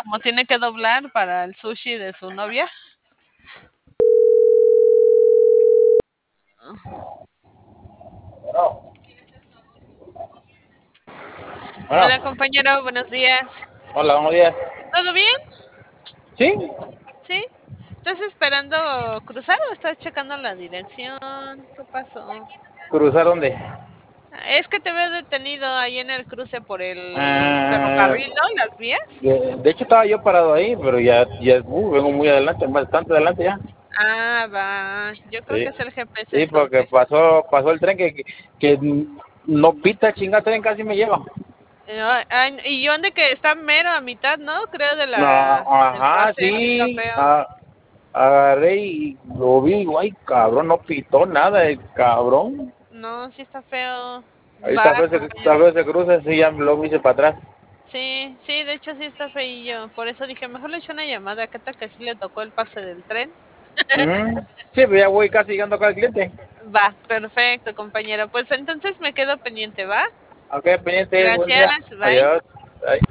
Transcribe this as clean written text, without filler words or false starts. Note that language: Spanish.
como tiene que doblar para el sushi de su novia. Bueno, Hola compañero, buenos días. hola, buenos días. ¿Todo bien? ¿Sí? ¿Sí? ¿Estás esperando cruzar o estás checando la dirección? ¿Qué pasó? ¿Cruzar dónde? Es que te veo detenido ahí en el cruce por el Ah, ferrocarril, ¿no? Las vías. de hecho, estaba yo parado ahí, pero vengo muy adelante, bastante adelante ya. Ah, va. Yo creo Sí, que es el GPS sí, porque entonces. pasó el tren que no pita, chinga, tren casi me lleva. Y yo ande que está mero a mitad, ¿no? Creo No, del ajá, pase, sí está sí, feo. agarré y lo vi, digo, ay, cabrón, no pitó nada el cabrón. No, sí está feo. Ahí Va, compañero. tal vez se cruza, sí, ya lo hice para atrás. Sí, sí, de hecho sí está feillo. Por eso dije, mejor le echo una llamada. ¿Qué tal que sí le tocó el pase del tren? Ujú. Sí, pero ya voy casi llegando acá al cliente. Va, perfecto, compañero. Pues entonces me quedo pendiente, ¿va? Ok, pendiente, buen día. Gracias, bye. Adiós. Bye.